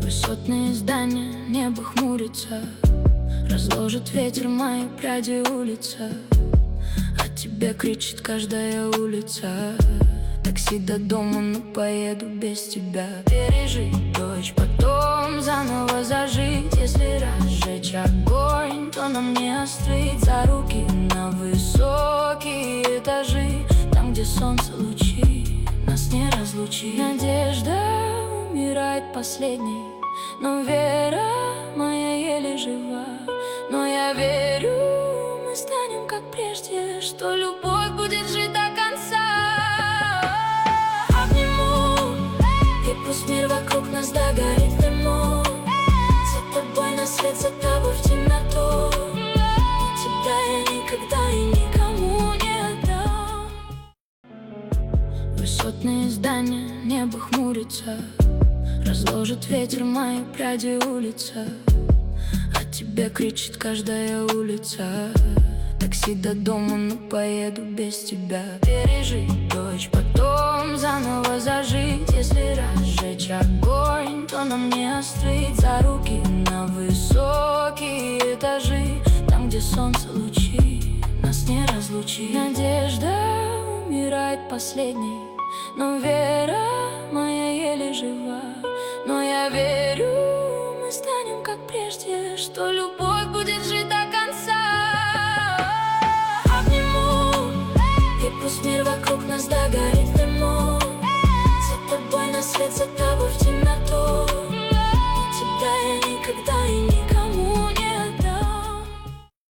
Высотные здания, небо хмурится, разложит ветер мои пряди улица. О тебе кричит каждая улица. Такси до дома, но поеду без тебя. Пережить дождь, потом заново зажить. Если разжечь огонь, то нам не остыть. За руки на высокие этажи, там, где солнце лучи нас не разлучит. Надежда умирает последней, но вера моя еле жива. Но я верю, мы станем как прежде, что любовь будет жить до конца. Обниму, и пусть мир вокруг нас догорит в дыму. За тобой на свет, за тобой в темноту. Тебя я никогда и никому не отдам. Высотные здания, небо хмурится, разложит ветер мои пряди улица. О тебе кричит каждая улица. Такси до дома, но поеду без тебя. Пережить дождь, потом заново зажить. Если разжечь огонь, то нам не остыть. За руки на высокие этажи, там, где солнце лучи нас не разлучит. Надежда умирает последней, но вера моя еле жива. Но я верю, мы станем как прежде, что любовь будет жить до конца. Обниму, и пусть мир вокруг нас догорит в дыму. За тобой на свет, за тобой